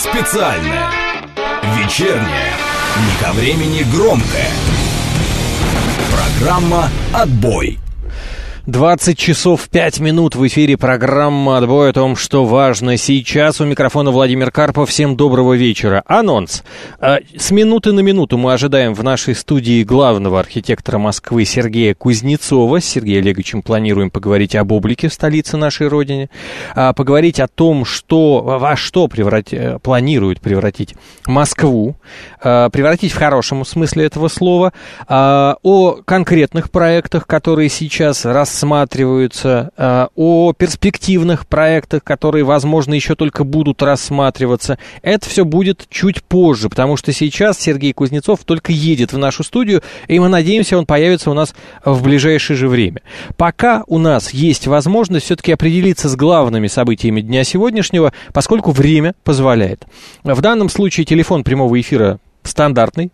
Специальная, вечерняя, не ко времени громкая. Программа «Отбой». 20 часов 5 минут в эфире программа «Отбой» о том, что важно сейчас. У микрофона Владимир Карпов. Всем доброго вечера. Анонс. С минуты на минуту мы ожидаем в нашей студии главного архитектора Москвы Сергея Кузнецова. С Сергеем Олеговичем планируем поговорить об облике в столице нашей Родины. Поговорить о том, во что планирует превратить Москву. Превратить в хорошем смысле этого слова. О конкретных проектах, которые сейчас рассматриваются, о перспективных проектах, которые, возможно, еще только будут рассматриваться. Это все будет чуть позже, потому что сейчас Сергей Кузнецов только едет в нашу студию, и мы надеемся, он появится у нас в ближайшее же время. Пока у нас есть возможность все-таки определиться с главными событиями дня сегодняшнего, поскольку время позволяет. В данном случае телефон прямого эфира стандартный.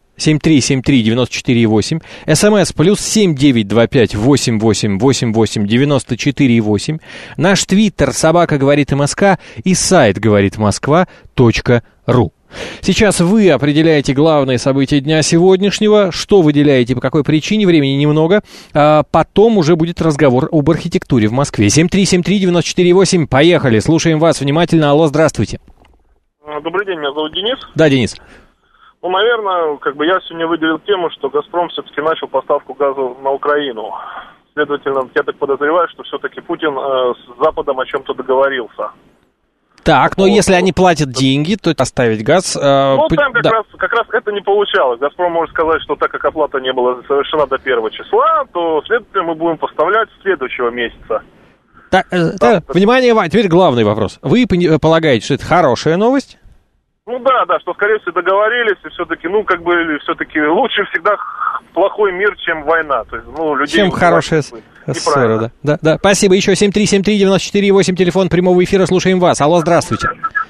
7373948, СМС +7 925 88 88 94 8, наш твиттер @говорит-МСК и сайт говоритмосква.ру. Сейчас вы определяете главные события дня сегодняшнего, что выделяете, по какой причине, времени немного, потом уже будет разговор об архитектуре в Москве. 7373948, поехали, слушаем вас внимательно. Алло, здравствуйте. Добрый день, меня зовут Денис. Да, Денис. Ну, наверное, я сегодня выделил тему, что «Газпром» все-таки начал поставку газа на Украину. Следовательно, я так подозреваю, что все-таки Путин с Западом о чем-то договорился. Так, но если они платят деньги, то оставить газ... там как раз это не получалось. «Газпром» может сказать, что так как оплата не была совершена до 1 числа, то, следовательно, мы будем поставлять с следующего месяца. Внимание, теперь главный вопрос. Вы полагаете, что это хорошая новость? Ну да, что, скорее всего, договорились, и все-таки, все-таки лучше всегда плохой мир, чем война. То есть, людей... Чем хорошая ссора, да. Спасибо. Еще 7373948, телефон прямого эфира, слушаем вас. Алло, здравствуйте.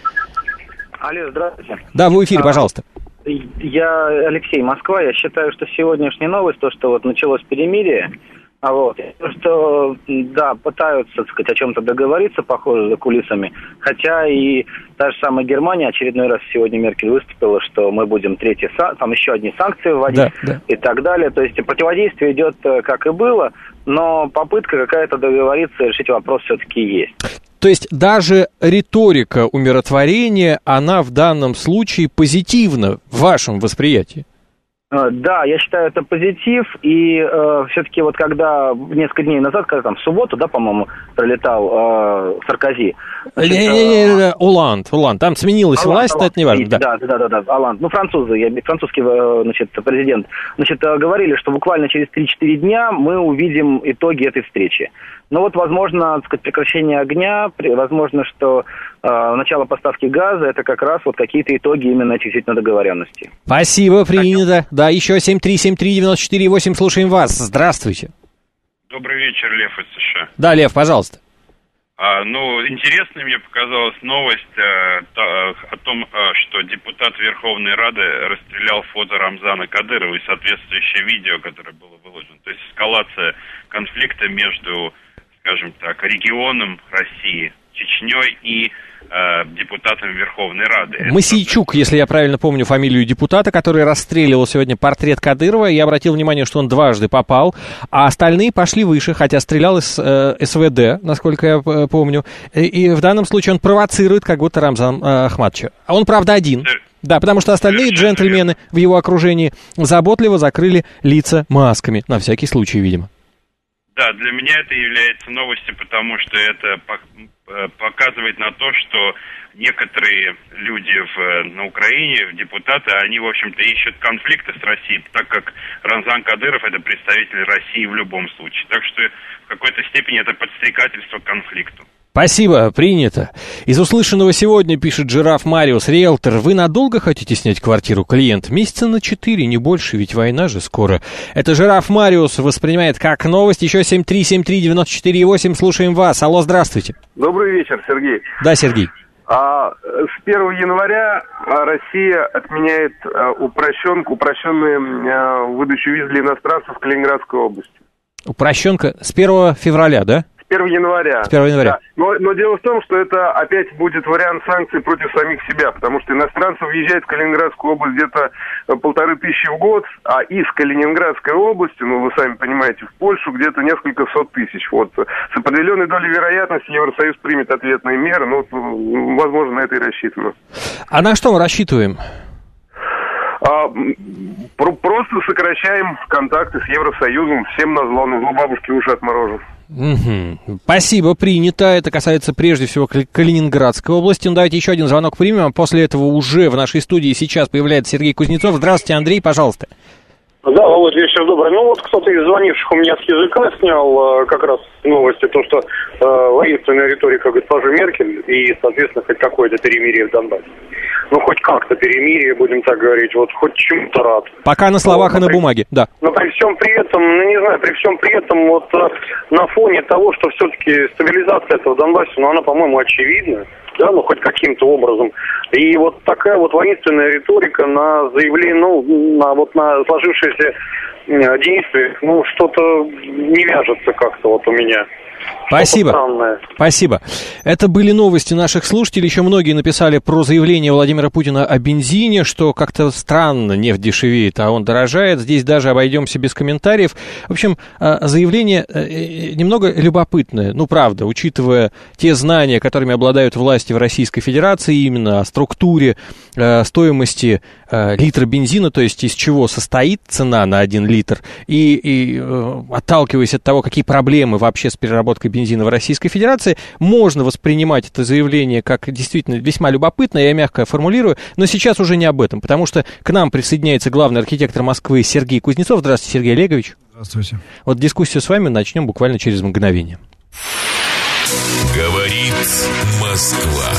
Алло, здравствуйте. Да, вы в эфире, пожалуйста. Я Алексей, Москва. Я считаю, что сегодняшняя новость, то, что началось перемирие, что, пытаются, так сказать, о чем-то договориться, похоже, за кулисами. Хотя и та же самая Германия очередной раз сегодня Меркель выступила, что мы будем там еще одни санкции вводить и так далее. То есть противодействие идет, как и было, но попытка какая-то договориться и решить вопрос все-таки есть. То есть даже риторика умиротворения, она в данном случае позитивна в вашем восприятии? Да, я считаю, это позитив, и все-таки когда несколько дней назад, в субботу, по-моему, прилетал Саркози. Оланд, там сменилась власть, но это не важно. Да, Оланд, французский, президент. Говорили, что буквально через 3-4 дня мы увидим итоги этой встречи. Но возможно, так сказать, прекращение огня, возможно, что начало поставки газа, это как раз какие-то итоги именно этих действительно договоренностей. Спасибо, принято. Да, еще 7373948, слушаем вас. Здравствуйте. Добрый вечер, Лев из США. Да, Лев, пожалуйста. Интересной мне показалась новость о том, что депутат Верховной Рады расстрелял фото Рамзана Кадырова и соответствующее видео, которое было выложено. То есть эскалация конфликта между, скажем так, регионом России, Чечней и депутатом Верховной Рады. Масейчук, если я правильно помню фамилию депутата, который расстреливал сегодня портрет Кадырова. Я обратил внимание, что он дважды попал, а остальные пошли выше, хотя стрелял из СВД, насколько я помню. И в данном случае он провоцирует как будто Рамзан Ахматовича. А он, правда, один. Да, потому что остальные джентльмены в его окружении заботливо закрыли лица масками. На всякий случай, видимо. Да, для меня это является новостью, потому что это показывает на то, что некоторые люди на Украине, депутаты, они, в общем-то, ищут конфликты с Россией, так как Рамзан Кадыров – это представитель России в любом случае. Так что в какой-то степени это подстрекательство к конфликту. Спасибо, принято. Из услышанного сегодня, пишет Жираф Мариус, риэлтор, вы надолго хотите снять квартиру? Клиент, месяца на 4, не больше, ведь война же скоро. Это Жираф Мариус воспринимает как новость. Еще 7373948, слушаем вас. Алло, здравствуйте. Добрый вечер, Сергей. Да, Сергей. С 1 января Россия отменяет упрощенную выдачу виз для иностранцев в Калининградской области. Упрощенка с 1 февраля, да? С 1 января. С 1 января. Да. Но дело в том, что это опять будет вариант санкций против самих себя, потому что иностранцы въезжают в Калининградскую область где-то 1500 в год, а из Калининградской области, ну, вы сами понимаете, в Польшу где-то несколько сот тысяч. Вот. С определенной долей вероятности Евросоюз примет ответные меры, ну, возможно, на это и рассчитано. А на что мы рассчитываем? Просто сокращаем контакты с Евросоюзом, всем назло бабушке уши отморожу. Угу. Спасибо, принято. Это касается прежде всего Калининградской области. Ну, давайте еще один звонок примем, а после этого уже в нашей студии сейчас появляется Сергей Кузнецов. Здравствуйте, Андрей, пожалуйста. Да, Володь, вечер добрый. Ну вот кто-то из звонивших у меня с языка снял как раз новости, то, что воинственная риторика госпожи Меркель и, соответственно, хоть какое-то перемирие в Донбассе. Ну, хоть как-то перемирие, будем так говорить, вот хоть чему-то рад. Пока на словах и на бумаге, да. Но при всем при этом, ну не знаю, при всем при этом вот на фоне того, что все-таки стабилизация этого Донбасса, ну она, по-моему, очевидна, да, ну хоть каким-то образом. И вот такая вот воинственная риторика на заявление, ну, на сложившееся действие, ну, что-то не вяжется как-то вот у меня. Спасибо. Спасибо. Это были новости наших слушателей. Еще многие написали про заявление Владимира Путина о бензине, что как-то странно нефть дешевеет, а он дорожает. Здесь даже обойдемся без комментариев. В общем, заявление немного любопытное. Ну, правда, учитывая те знания, которыми обладают власти в Российской Федерации, именно о структуре стоимости литра бензина, то есть из чего состоит цена на 1 литр, и отталкиваясь от того, какие проблемы вообще с переработкой бензина в Российской Федерации, можно воспринимать это заявление как действительно весьма любопытное, я мягко формулирую, но сейчас уже не об этом, потому что к нам присоединяется главный архитектор Москвы Сергей Кузнецов. Здравствуйте, Сергей Олегович. Здравствуйте. Вот дискуссию с вами начнем буквально через мгновение. Говорит Москва.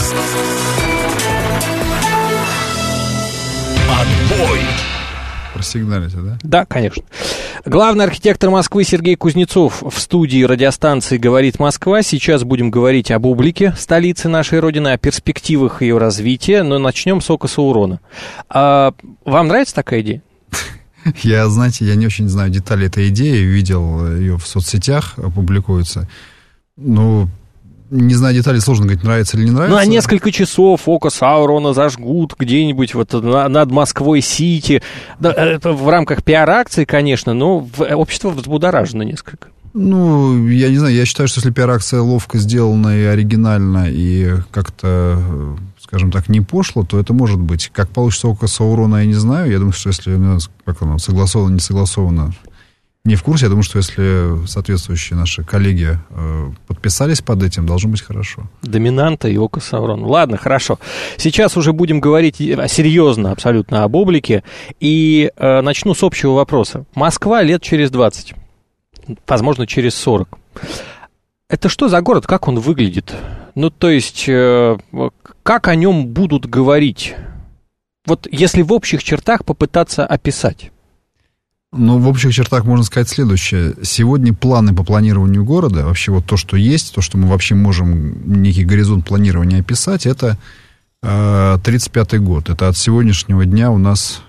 Отбой. Просигналите, да? Да, конечно. Главный архитектор Москвы Сергей Кузнецов в студии радиостанции «Говорит Москва». Сейчас будем говорить об облике столицы нашей Родины, о перспективах ее развития, но начнем с Ока Саурона. Вам нравится такая идея? Я не очень знаю детали этой идеи, видел ее в соцсетях, публикуется. Ну, не знаю деталей, сложно говорить, нравится или не нравится. Ну, а несколько часов Око Саурона зажгут где-нибудь вот над Москвой-Сити. Да, это в рамках пиар-акции, конечно, но общество взбудоражено несколько. Ну, я не знаю, я считаю, что если пиар-акция ловко сделана и оригинально, и как-то, скажем так, не пошло, то это может быть. Как получится Око Саурона, я не знаю. Я думаю, что если как оно, согласовано, не согласовано, не в курсе. Я думаю, что если соответствующие наши коллеги подписались под этим, должно быть хорошо. Доминанта и Око Саурона. Ладно, хорошо. Сейчас уже будем говорить серьезно абсолютно об облике. И начну с общего вопроса. Москва лет через 20, возможно, через 40. Это что за город? Как он выглядит? Ну, то есть, как о нем будут говорить? Вот если в общих чертах попытаться описать. Ну, в общих чертах можно сказать следующее. Сегодня планы по планированию города, вообще вот то, что есть, то, что мы вообще можем некий горизонт планирования описать, это 35-й год. Это от сегодняшнего дня у нас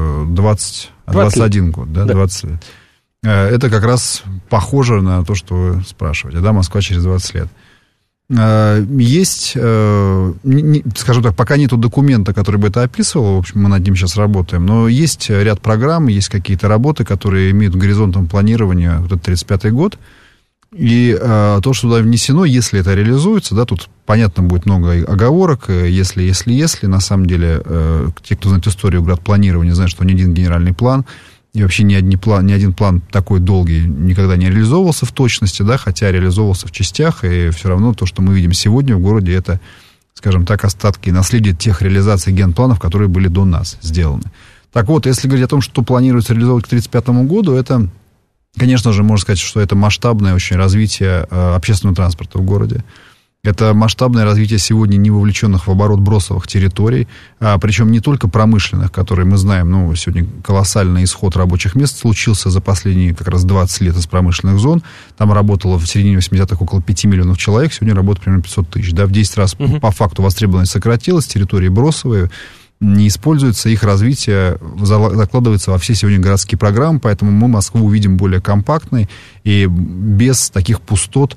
21 год, да, 20 лет. Это как раз похоже на то, что вы спрашиваете, да, Москва через 20 лет. Есть, скажем так, пока нету документа, который бы это описывал, в общем, мы над ним сейчас работаем, но есть ряд программ, есть какие-то работы, которые имеют горизонтом планирования вот этот 35-й год, и то, что туда внесено, если это реализуется, да, тут, понятно, будет много оговорок, если, на самом деле, те, кто знает историю градпланирования, знают, что ни один генеральный план, и вообще ни один план такой долгий никогда не реализовывался в точности, да, хотя реализовывался в частях, и все равно то, что мы видим сегодня в городе, это, скажем так, остатки наследия тех реализаций генпланов, которые были до нас сделаны. Так вот, если говорить о том, что планируется реализовывать к 1935 году, это, конечно же, можно сказать, что это масштабное очень развитие общественного транспорта в городе. Это масштабное развитие сегодня не вовлеченных в оборот бросовых территорий, причем не только промышленных, которые мы знаем, ну, сегодня колоссальный исход рабочих мест случился за последние как раз 20 лет из промышленных зон. Там работало в середине 80-х около 5 миллионов человек, сегодня работает примерно 500 тысяч. Да, в 10 раз по факту востребованность сократилась, территории бросовые не используются, их развитие закладывается во все сегодня городские программы, поэтому мы Москву увидим более компактной и без таких пустот,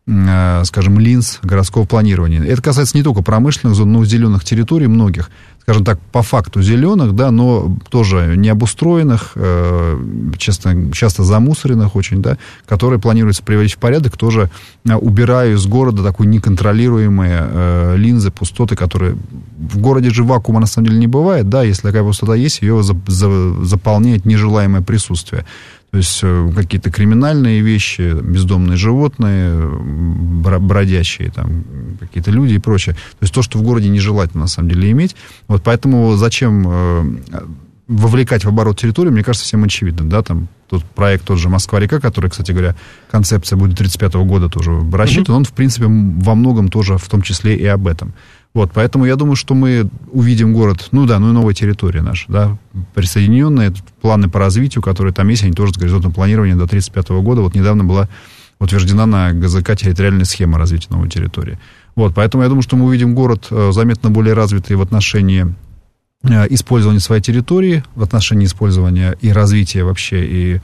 скажем, линз городского планирования. Это касается не только промышленных зон, но и зеленых территорий многих, скажем так, по факту зеленых, да, но тоже не обустроенных, часто замусоренных очень, да, которые планируется приводить в порядок, тоже убирая из города такие неконтролируемые линзы, пустоты, которые в городе же вакуума на самом деле не бывает, да, если такая пустота есть, ее заполняет нежелаемое присутствие. То есть какие-то криминальные вещи, бездомные животные, бродячие там, какие-то люди и прочее. То есть то, что в городе нежелательно на самом деле иметь. Вот поэтому зачем вовлекать в оборот территорию, мне кажется, всем очевидно. Да? Там тот проект, тот же «Москва-река», который, кстати говоря, концепция будет 1935 года тоже рассчитана, он, в принципе, во многом тоже в том числе и об этом. Вот, поэтому я думаю, что мы увидим город, ну и новая территория наша, да, присоединенные, планы по развитию, которые там есть, они тоже с горизонтом планирования до 1935 года. Вот недавно была утверждена на ГЗК территориальная схема развития новой территории. Вот, поэтому я думаю, что мы увидим город заметно более развитый в отношении использования своей территории, в отношении использования и развития вообще, и,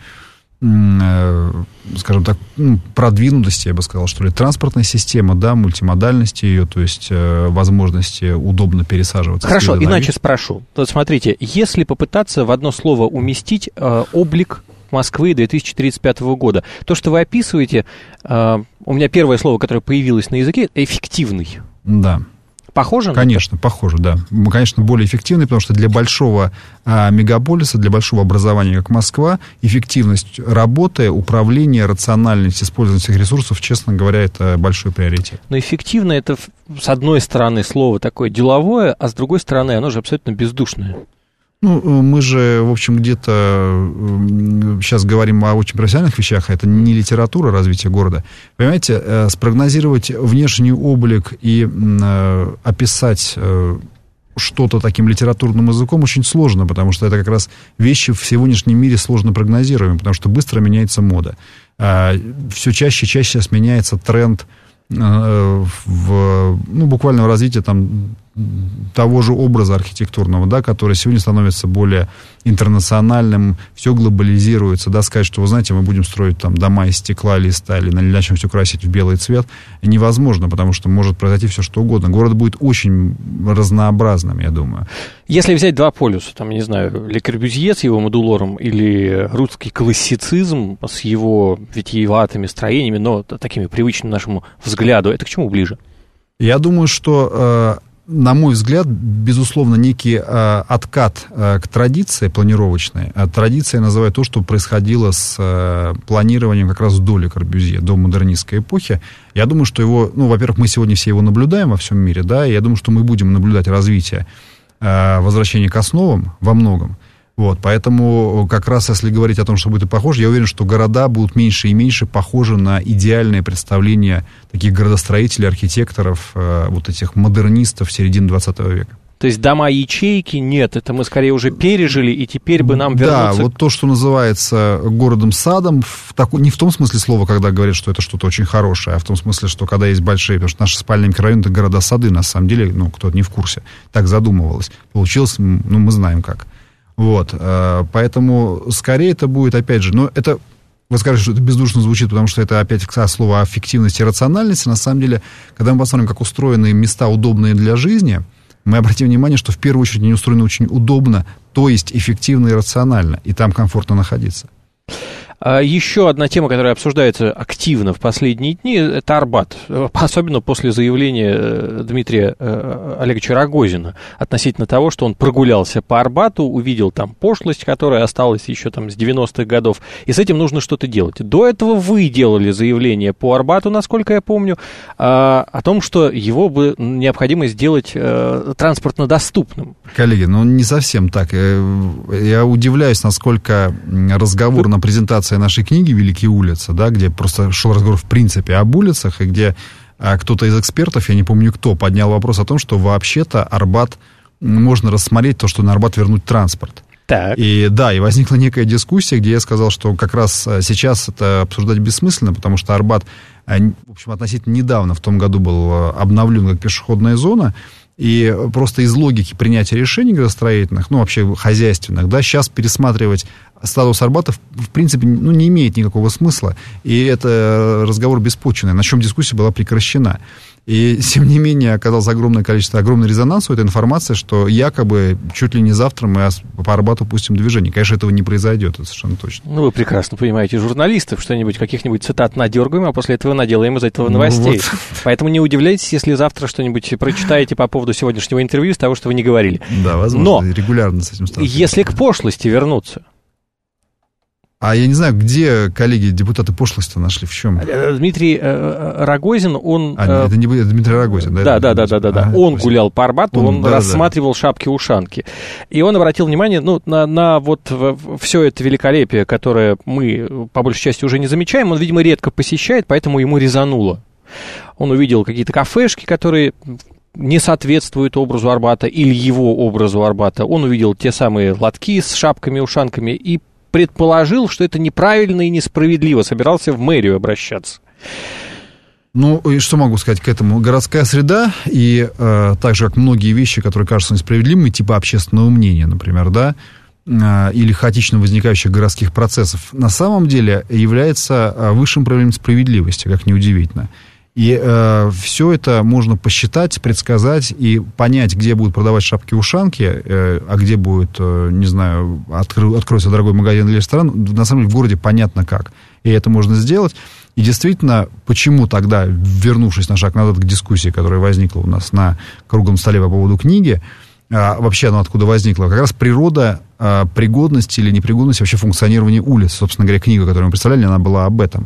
скажем так, продвинутости, я бы сказал, что ли, транспортной системы, да, мультимодальности ее, то есть возможности удобно пересаживаться. Хорошо, иначе спрошу. Вот смотрите, если попытаться в одно слово уместить облик Москвы 2035 года, то, что вы описываете, у меня первое слово, которое появилось на языке, эффективный. Да. Похоже? Конечно, похоже, да. Конечно, более эффективный, потому что для большого мегаполиса, для большого образования, как Москва, эффективность работы, управление, рациональность использования всех ресурсов, честно говоря, это большой приоритет. Но эффективно это, с одной стороны, слово такое деловое, а с другой стороны, оно же абсолютно бездушное. Ну, мы же, в общем, где-то сейчас говорим о очень профессиональных вещах, а это не литература развития города. Понимаете, спрогнозировать внешний облик и описать что-то таким литературным языком очень сложно, потому что это как раз вещи в сегодняшнем мире сложно прогнозируемые, потому что быстро меняется мода. Все чаще и чаще сменяется тренд буквально в развитии там того же образа архитектурного, да, который сегодня становится более интернациональным, все глобализируется, да, сказать, что, вы знаете, мы будем строить там дома из стекла или стали, или начнем все красить в белый цвет, невозможно, потому что может произойти все что угодно. Город будет очень разнообразным, я думаю. Если взять два полюса, там, не знаю, Ле Корбюзье с его модулором или русский классицизм с его витиеватыми строениями, но такими привычными нашему взгляду, это к чему ближе? Я думаю, что на мой взгляд, безусловно, некий откат к традиции планировочной. Традиция называет то, что происходило с планированием как раз до Ле Корбюзье, до модернистской эпохи. Я думаю, что его, во-первых, мы сегодня все его наблюдаем во всем мире, да, и я думаю, что мы будем наблюдать развитие, возвращение к основам во многом. Вот, поэтому как раз, если говорить о том, что будет похоже, я уверен, что города будут меньше и меньше похожи на идеальное представление таких градостроителей, архитекторов, вот этих модернистов середины 20 века. То есть дома-ячейки нет, это мы скорее уже пережили, и теперь бы нам вернуться... Да, вот то, что называется городом-садом, не в том смысле слова, когда говорят, что это что-то очень хорошее, а в том смысле, что когда есть большие... Потому что наши спальные микрорайоны — это города-сады, на самом деле, кто-то не в курсе, так задумывалось. Получилось, мы знаем как. Вот, поэтому скорее это будет, опять же, но это, вы скажете, что это бездушно звучит, потому что это опять слово эффективности и рациональности. На самом деле, когда мы посмотрим, как устроены места, удобные для жизни, мы обратим внимание, что в первую очередь они устроены очень удобно, то есть эффективно и рационально, и там комфортно находиться. Еще одна тема, которая обсуждается активно в последние дни, это Арбат. Особенно после заявления Дмитрия Олеговича Рогозина относительно того, что он прогулялся по Арбату, увидел там пошлость, которая осталась еще там с 90-х годов, и с этим нужно что-то делать. До этого вы делали заявление по Арбату, насколько я помню, о том, что его бы необходимо сделать транспортно доступным. Коллеги, не совсем так. Я удивляюсь, насколько разговор на презентации нашей книги «Великие улицы», да, где просто шел разговор в принципе об улицах, и где кто-то из экспертов, я не помню кто, поднял вопрос о том, что вообще-то Арбат, можно рассмотреть то, что на Арбат вернуть транспорт. Так. И да, и возникла некая дискуссия, где я сказал, что как раз сейчас это обсуждать бессмысленно, потому что Арбат, в общем, относительно недавно, в том году, был обновлен как пешеходная зона, И просто из логики принятия решений градостроительных, ну, вообще хозяйственных, да, сейчас пересматривать статус Арбата, в принципе, ну, не имеет никакого смысла. И это разговор беспочвенный, на чем дискуссия была прекращена. И, тем не менее, оказалось огромный резонанс у этой информации, что якобы чуть ли не завтра мы по Арбату пустим движение. Конечно, этого не произойдет, это совершенно точно. Ну, вы прекрасно понимаете журналистов, что-нибудь, каких-нибудь цитат надергаем, а после этого наделаем из этого новостей. Вот. Поэтому не удивляйтесь, если завтра что-нибудь прочитаете по поводу сегодняшнего интервью из того, что вы не говорили. Да, возможно, но регулярно с этим сталкиваемся. Если к пошлости вернуться. А я не знаю, где коллеги, депутаты пошлости нашли, в чем? Дмитрий Рогозин, он... это не Дмитрий Рогозин, да? Да. Он гулял по Арбату, он рассматривал шапки-ушанки. И он обратил внимание, ну, на вот все это великолепие, которое мы, по большей части, уже не замечаем. Он, видимо, редко посещает, поэтому ему резануло. Он увидел какие-то кафешки, которые не соответствуют образу Арбата или его образу Арбата. Он увидел те самые лотки с шапками-ушанками и предположил, что это неправильно и несправедливо, собирался в мэрию обращаться. Ну, и что могу сказать к этому? Городская среда и так же, как многие вещи, которые кажутся несправедливыми, типа общественного мнения, например, да, или хаотично возникающих городских процессов, на самом деле является высшим проявлением справедливости, как ни удивительно. И все это можно посчитать, предсказать и понять, где будут продавать шапки-ушанки, а где будет, не знаю, откроется дорогой магазин или ресторан. На самом деле в городе понятно как. И это можно сделать. И действительно, почему тогда, вернувшись на шаг назад к дискуссии, которая возникла у нас на круглом столе по поводу книги, вообще она откуда возникла? Как раз природа пригодности или непригодности вообще функционирования улиц. Собственно говоря, книга, которую мы представляли, она была об этом.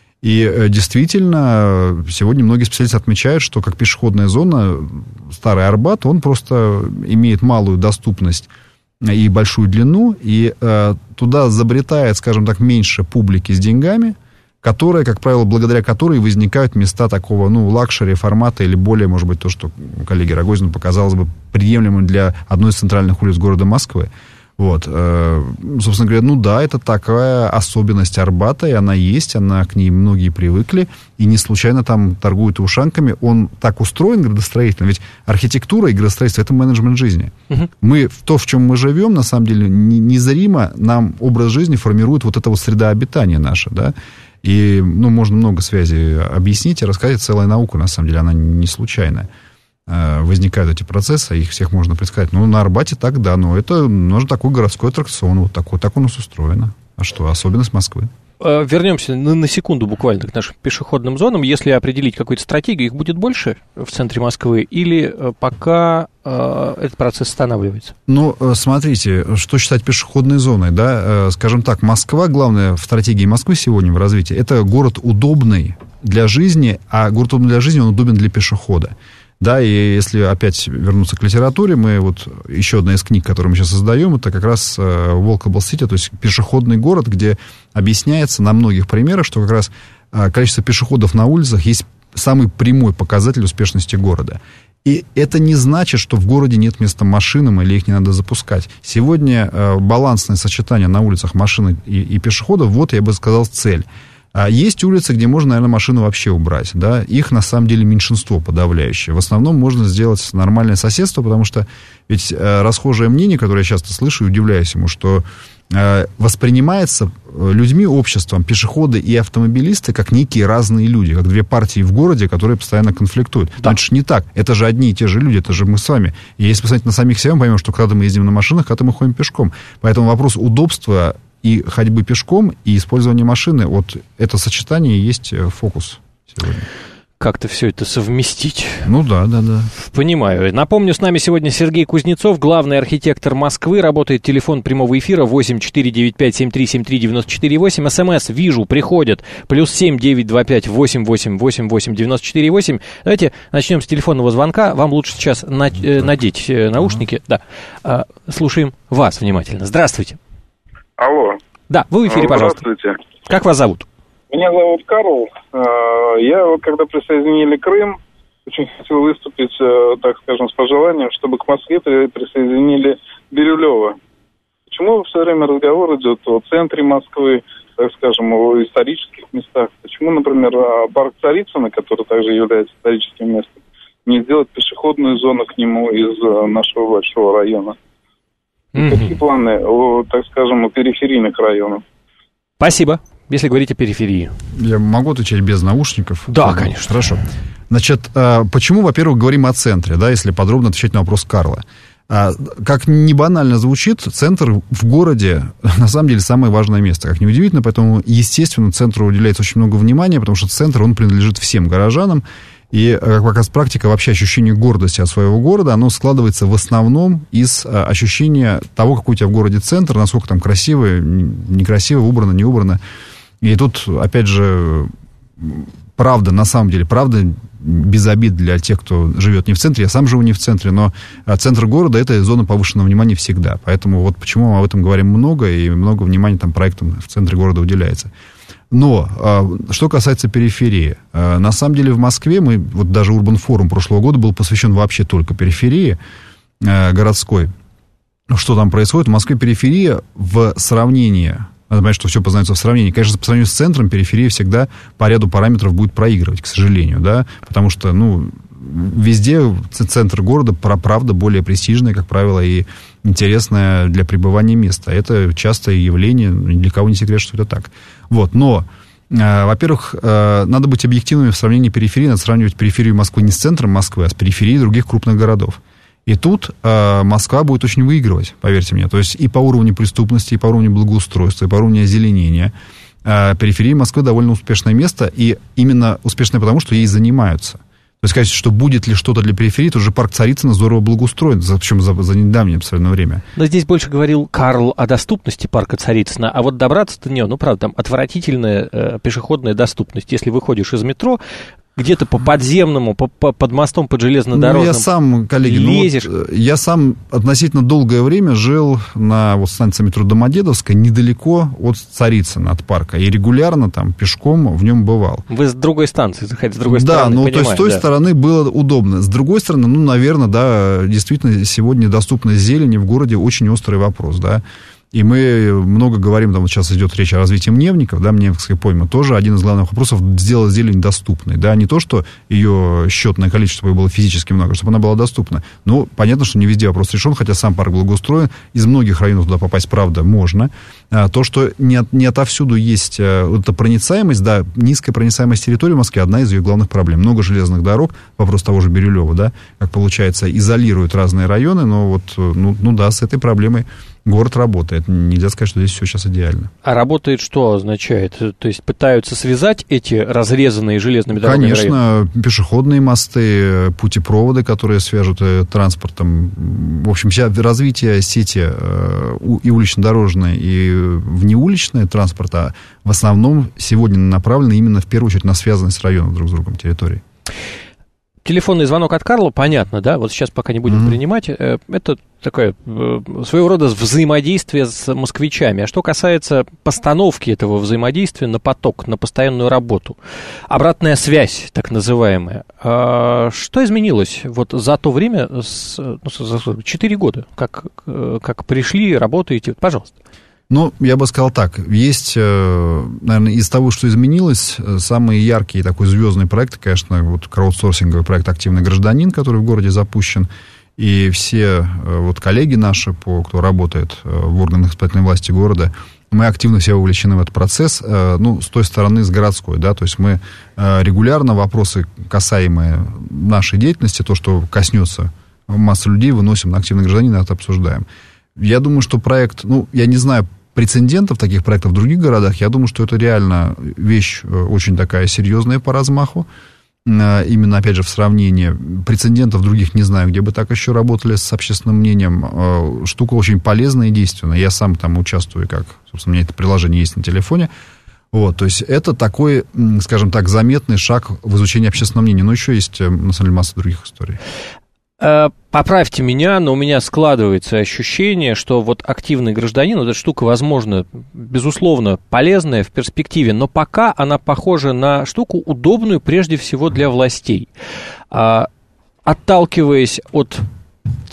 И действительно, сегодня многие специалисты отмечают, что как пешеходная зона Старый Арбат, он просто имеет малую доступность и большую длину, и туда забретает, скажем так, меньше публики с деньгами, которая, как правило, благодаря которой возникают места такого, ну, лакшери формата или более, может быть, то, что коллеге Рогозину показалось бы приемлемым для одной из центральных улиц города Москвы. Вот, собственно говоря, ну да, это такая особенность Арбата, и она есть, к ней многие привыкли, и не случайно там торгуют ушанками. Он так устроен градостроительно, ведь архитектура и градостроительство — это менеджмент жизни. Мы, в чем мы живем, на самом деле, незримо нам образ жизни формирует вот эта вот среда обитания наша, да, и, ну, можно много связей объяснить и рассказать, целая наука, на самом деле, она не случайная. Возникают эти процессы, их всех можно предсказать. Ну, на Арбате так, да, но это нужен такой городской аттракцион, вот такой, так у нас устроено. А что, особенность Москвы? Вернемся на секунду буквально к нашим пешеходным зонам. Если определить какую-то стратегию, их будет больше в центре Москвы или пока этот процесс останавливается? Ну, смотрите, что считать пешеходной зоной, да? Скажем так, Москва, главное в стратегии Москвы сегодня в развитии, это город удобный для жизни, а город удобный для жизни, он удобен для пешехода. Да, и если опять вернуться к литературе, мы вот, еще одна из книг, которую мы сейчас создаем, это как раз Walkable City, то есть пешеходный город, где объясняется на многих примерах, что как раз количество пешеходов на улицах есть самый прямой показатель успешности города. И это не значит, что в городе нет места машинам или их не надо запускать. Сегодня балансное сочетание на улицах машин и пешеходов, вот, я бы сказал, цель. Есть улицы, где можно, наверное, машину вообще убрать, да, их на самом деле меньшинство подавляющее. В основном можно сделать нормальное соседство, потому что ведь расхожее мнение, которое я часто слышу и удивляюсь ему, что воспринимается людьми, обществом, пешеходы и автомобилисты как некие разные люди, как две партии в городе, которые постоянно конфликтуют. Да. Но это же не так, это же одни и те же люди, это же мы с вами. И если посмотреть на самих себя, мы поймем, что когда мы ездим на машинах, когда мы ходим пешком. Поэтому вопрос удобства и ходьбы пешком, и использование машины, вот это сочетание и есть фокус сегодня. Как-то все это совместить. Ну да. Понимаю. Напомню, с нами сегодня Сергей Кузнецов, главный архитектор Москвы. Работает телефон прямого эфира 8-495-7373-94-8. СМС вижу, приходят. +7 925 88 88 94 8. Давайте начнем с телефонного звонка. Вам лучше сейчас надеть наушники. Да. Слушаем вас внимательно. Здравствуйте. Алло. Да, вы в эфире, пожалуйста. Здравствуйте. Как вас зовут? Меня зовут Карл. Я, когда присоединили Крым, очень хотел выступить, так скажем, с пожеланием, чтобы к Москве присоединили Бирюлево. Почему все время разговор идет о центре Москвы, так скажем, о исторических местах? Почему, например, парк Царицына, который также является историческим местом, не сделать пешеходную зону к нему из нашего большого района? Какие планы, так скажем, у периферийных районов? Спасибо, если говорить о периферии. Я могу отвечать без наушников? Да, конечно. Хорошо. Значит, почему, во-первых, говорим о центре, да, если подробно отвечать на вопрос Карла? Как не банально звучит, центр в городе, на самом деле, самое важное место. Как ни удивительно, поэтому, естественно, центру уделяется очень много внимания, потому что центр, он принадлежит всем горожанам. И, как показывает практика, вообще ощущение гордости от своего города, оно складывается в основном из ощущения того, какой у тебя в городе центр, насколько там красиво, некрасиво, убрано, не убрано. И тут, опять же, правда, на самом деле, правда, без обид для тех, кто живет не в центре. Я сам живу не в центре, но центр города — это зона повышенного внимания всегда. Поэтому вот почему мы об этом говорим много, и много внимания там проектам в центре города уделяется. Но что касается периферии, на самом деле в Москве мы, вот даже Урбан Форум прошлого года был посвящен вообще только периферии городской. Что там происходит? В Москве периферия в сравнении, надо понимать, что все познается в сравнении. Конечно, по сравнению с центром, периферия всегда по ряду параметров будет проигрывать, к сожалению, да, потому что, везде центр города, правда, более престижное, как правило, и интересное для пребывания место. Это частое явление, ни для кого не секрет, что это так. Вот, но, во-первых, надо быть объективными в сравнении периферии, надо сравнивать периферию Москвы не с центром Москвы, а с периферией других крупных городов. И тут Москва будет очень выигрывать, поверьте мне. То есть и по уровню преступности, и по уровню благоустройства, и по уровню озеленения. Периферия Москвы довольно успешное место, и именно успешное потому, что ей занимаются. То есть сказать, что будет ли что-то для периферии, то уже парк Царицына здорово благоустроен, причем за недавнее абсолютно время. Но здесь больше говорил Карл о доступности парка Царицына, а вот добраться-то правда, там отвратительная пешеходная доступность. Если выходишь из метро, где-то по подземному, под мостом, под железнодорожным я сам, коллеги, лезешь. Я сам относительно долгое время жил на станции метро Домодедовская, недалеко от Царицына, от парка, и регулярно там пешком в нем бывал. Вы с другой станции заходите, с другой стороны, понимаю, то есть с той стороны было удобно. С другой стороны, наверное, да, действительно, сегодня доступность зелени в городе очень острый вопрос, да. И мы много говорим, там вот сейчас идет речь о развитии Мневников, да, Мневниковская пойма, тоже один из главных вопросов — сделать зелень доступной, да, не то, что ее счетное количество было физически много, чтобы она была доступна. Ну, понятно, что не везде вопрос решен, хотя сам парк благоустроен, из многих районов туда попасть, правда, можно. То, что не отовсюду есть эта проницаемость, да, низкая проницаемость территории в Москве — одна из ее главных проблем. Много железных дорог, вопрос того же Бирюлева, да, как получается, изолируют разные районы, но вот, да, с этой проблемой город работает. Нельзя сказать, что здесь все сейчас идеально. А работает что означает? То есть пытаются связать эти разрезанные железными дорогами районы? Конечно, пешеходные мосты, путепроводы, которые свяжут транспортом. В общем, развитие сети и улично-дорожной, и внеуличной транспорта в основном сегодня направлено именно в первую очередь на связанность районов друг с другом, территорий. Телефонный звонок от Карла, понятно, да? Вот сейчас пока не будем принимать. Это такое своего рода взаимодействие с москвичами. А что касается постановки этого взаимодействия на поток, на постоянную работу, обратная связь, так называемая, что изменилось вот за то время, за 4 года, как пришли, работаете? Пожалуйста. Я бы сказал так, есть, наверное, из того, что изменилось, самый яркий такой звездный проект, конечно, вот краудсорсинговый проект «Активный гражданин», который в городе запущен, и все вот коллеги наши, кто работает в органах исполнительной власти города, мы активно все вовлечены в этот процесс, с той стороны, с городской, да, то есть мы регулярно вопросы, касаемые нашей деятельности, то, что коснется массы людей, выносим на «Активный гражданин» и это обсуждаем. Я думаю, что проект, я не знаю прецедентов таких проектов в других городах, я думаю, что это реально вещь очень такая серьезная по размаху, именно, опять же, в сравнении. Прецедентов других не знаю, где бы так еще работали с общественным мнением. Штука очень полезная и действенная. Я сам там участвую, собственно, у меня это приложение есть на телефоне. Вот, то есть это такой, скажем так, заметный шаг в изучении общественного мнения. Но еще есть, на самом деле, масса других историй. Поправьте меня, но у меня складывается ощущение, что вот активный гражданин, вот эта штука, возможно, безусловно, полезная в перспективе, но пока она похожа на штуку, удобную прежде всего для властей. Отталкиваясь от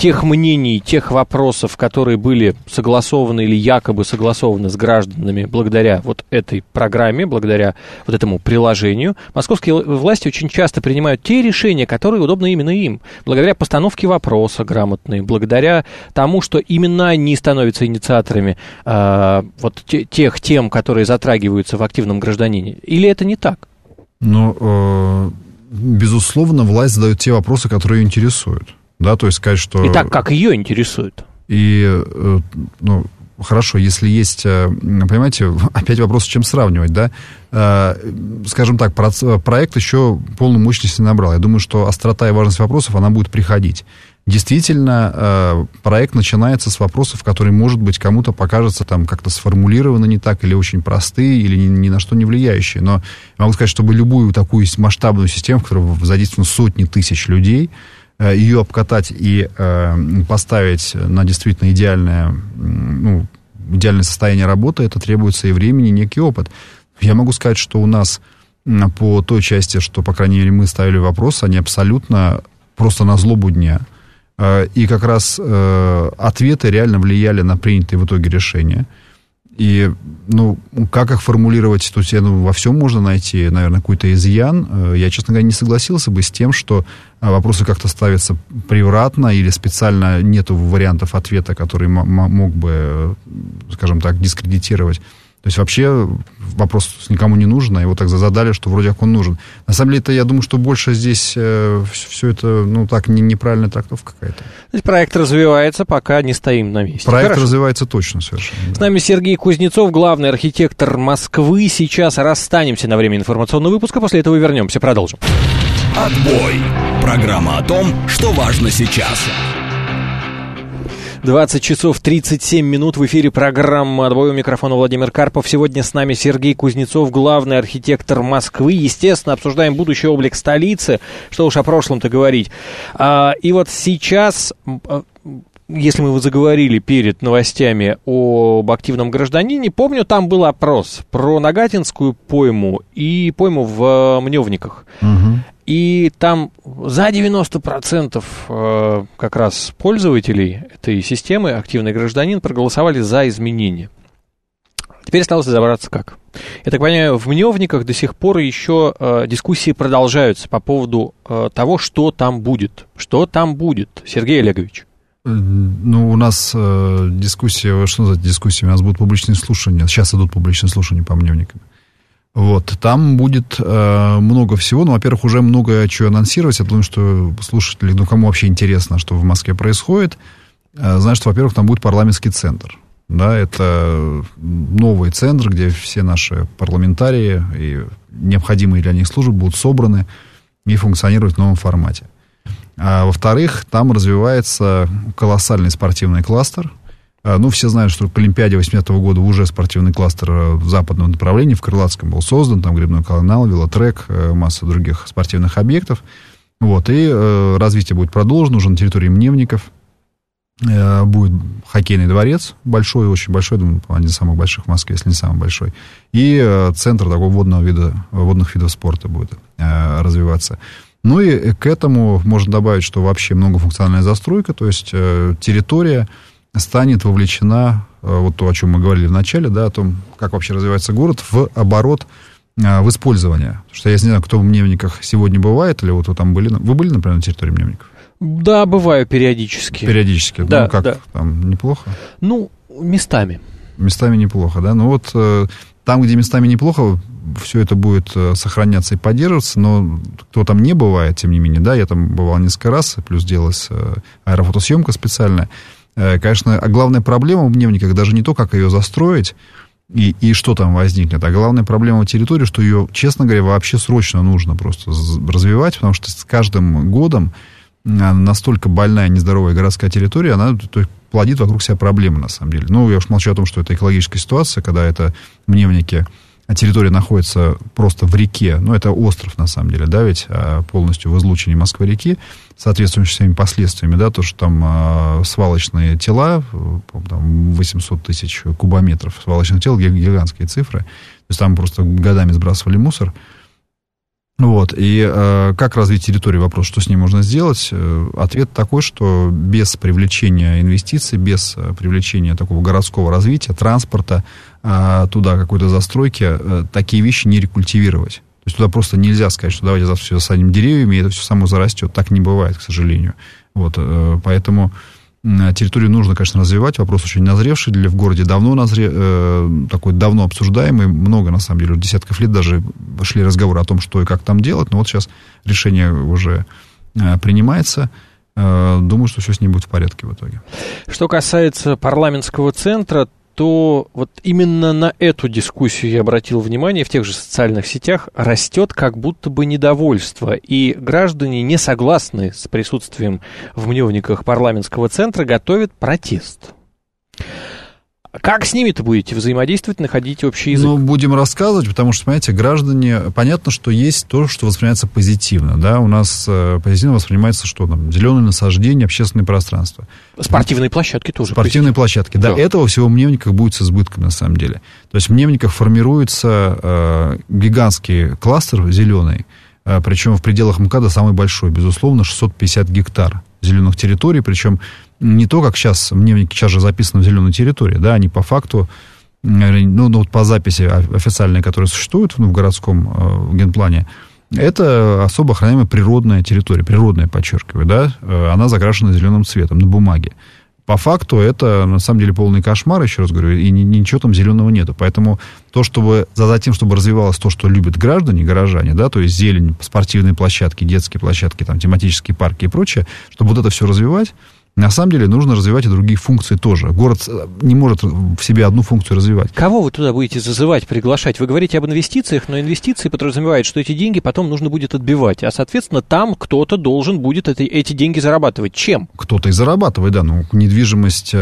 тех мнений, тех вопросов, которые были согласованы или якобы согласованы с гражданами благодаря вот этой программе, благодаря вот этому приложению, московские власти очень часто принимают те решения, которые удобны именно им, благодаря постановке вопроса грамотной, благодаря тому, что именно они становятся инициаторами вот тех тем, которые затрагиваются в активном гражданине. Или это не так? Ну, безусловно, власть задает те вопросы, которые ее интересуют. Да, то есть сказать, что... И так, как ее интересует. И, ну, хорошо, если есть, понимаете, опять вопрос, с чем сравнивать, да? Скажем так, проект еще полную мощность не набрал. Я думаю, что острота и важность вопросов, она будет приходить. Действительно, проект начинается с вопросов, которые, может быть, кому-то покажутся там как-то сформулированы не так, или очень простые, или ни на что не влияющие. Но я могу сказать, чтобы любую такую масштабную систему, в которой задействованы сотни тысяч людей, ее обкатать и поставить на действительно идеальное состояние работы, это требуется и времени, и некий опыт. Я могу сказать, что у нас по той части, что, по крайней мере, мы ставили вопрос, они абсолютно просто на злобу дня. И как раз ответы реально влияли на принятые в итоге решения. И, ну, как их формулировать, то есть, во всем можно найти, наверное, какой-то изъян. Я, честно говоря, не согласился бы с тем, что вопросы как-то ставятся превратно или специально нету вариантов ответа, который мог бы, скажем так, дискредитировать. То есть вообще вопрос никому не нужен, а его так задали, что вроде как он нужен. На самом деле, это, я думаю, что больше здесь все это, ну, так, неправильная трактовка какая-то. То есть проект развивается, пока не стоим на месте. Проект Хорошо. развивается точно совершенно. С нами Сергей Кузнецов, главный архитектор Москвы. Сейчас расстанемся на время информационного выпуска, после этого вернемся, продолжим. Отбой. Программа о том, что важно сейчас. 20 часов 37 минут в эфире программа «Отбой», у микрофона Владимир Карпов. Сегодня с нами Сергей Кузнецов, главный архитектор Москвы. Естественно, обсуждаем будущий облик столицы, что уж о прошлом-то говорить. И вот сейчас, если мы заговорили перед новостями об активном гражданине, помню, там был опрос про Нагатинскую пойму и пойму в Мневниках. Угу. И там за 90% как раз пользователей этой системы «Активный гражданин» проголосовали за изменения. Теперь осталось разобраться, как. Я так понимаю, в Мневниках до сих пор еще дискуссии продолжаются по поводу того, что там будет. Что там будет, Сергей Олегович? Ну, у нас дискуссия, что за дискуссия? У нас будут публичные слушания. Сейчас идут публичные слушания по Мневникам. Вот, там будет много всего. Ну, во-первых, уже много чего анонсировать. Я думаю, что слушатели, ну, кому вообще интересно, что в Москве происходит, знают, что, во-первых, там будет парламентский центр. Да, это новый центр, где все наши парламентарии и необходимые для них службы будут собраны и функционировать в новом формате. А во-вторых, там развивается колоссальный спортивный кластер. Ну, все знают, что к Олимпиаде 80-го года уже спортивный кластер западного направления в Крылатском был создан, там гребной канал, велотрек, масса других спортивных объектов. Вот, и развитие будет продолжено уже на территории Мневников. Будет хоккейный дворец большой, очень большой, думаю, один из самых больших в Москве, если не самый большой. И центр такого водных видов спорта будет развиваться. Ну и к этому можно добавить, что вообще многофункциональная застройка, то есть территория станет вовлечена, вот то, о чем мы говорили в начале, да, о том, как вообще развивается город, в оборот, в использование. Потому что я не знаю, кто в Мневниках сегодня бывает, или вот вы там были. Вы были, например, на территории Мневников? Да, бываю периодически. Периодически, да, ну как, да. Там неплохо? Ну, местами. Местами неплохо, да, ну вот там, где местами неплохо, все это будет сохраняться и поддерживаться, но кто там не бывает, тем не менее, да, я там бывал несколько раз, плюс делалась аэрофотосъемка специальная. Конечно, главная проблема в Мневниках даже не то, как ее застроить и что там возникнет, а главная проблема в территории, что ее, честно говоря, вообще срочно нужно просто развивать, потому что с каждым годом настолько больная, нездоровая городская территория, она плодит вокруг себя проблемы, на самом деле. Ну, я уж молчу о том, что это экологическая ситуация, когда это Мневники, а территория находится просто в реке, ну, это остров, на самом деле, да, ведь полностью в излучине Москвы-реки, соответствующими последствиями, да, то, что там свалочные тела, там 800 тысяч кубометров свалочных тел, гигантские цифры, то есть там просто годами сбрасывали мусор. Вот, и как развить территорию, вопрос, что с ней можно сделать? Ответ такой, что без привлечения инвестиций, без привлечения такого городского развития, транспорта, туда какой-то застройки, такие вещи не рекультивировать. То есть туда просто нельзя сказать, что давайте завтра все засадим деревьями, и это все само зарастет. Так не бывает, к сожалению. Вот, поэтому территорию нужно, конечно, развивать. Вопрос очень назревший, в городе давно такой давно обсуждаемый. Много, на самом деле, десятков лет даже шли разговоры о том, что и как там делать. Но вот сейчас решение уже принимается. Думаю, что все с ней будет в порядке в итоге. Что касается парламентского центра, то вот именно на эту дискуссию я обратил внимание в тех же социальных сетях. Растет как будто бы недовольство, и граждане, не согласные с присутствием в Мневниках парламентского центра, готовят протест. Как с ними-то будете взаимодействовать, находить общий язык? Ну, будем рассказывать, потому что, понимаете, граждане, понятно, что есть то, что воспринимается позитивно, да, у нас позитивно воспринимается, что там, зеленые насаждения, общественное пространство. Спортивные площадки тоже. Спортивные площадки, да, этого всего в Мневниках будет с избытком, на самом деле. То есть в Мневниках формируется гигантский кластер зеленый, причем в пределах МКАДа самый большой, безусловно, 650 гектар зеленых территорий, причем не то, как сейчас, Мневники сейчас же записаны в зеленой территории, да, они по факту, ну вот по записи официальной, которая существует в городском генплане, это особо охраняемая природная территория, природная, подчеркиваю, да, она закрашена зеленым цветом на бумаге. По факту это, на самом деле, полный кошмар, еще раз говорю, и ничего там зеленого нету. Поэтому то, чтобы за тем, чтобы развивалось то, что любят граждане, горожане, да, то есть зелень, спортивные площадки, детские площадки, там, тематические парки и прочее, чтобы вот это все развивать, на самом деле нужно развивать и другие функции тоже. Город не может в себе одну функцию развивать. Кого вы туда будете зазывать, приглашать? Вы говорите об инвестициях, но инвестиции подразумевают, что эти деньги потом нужно будет отбивать. А, соответственно, там кто-то должен будет эти деньги зарабатывать. Чем? Кто-то и зарабатывает, да. Ну, недвижимость,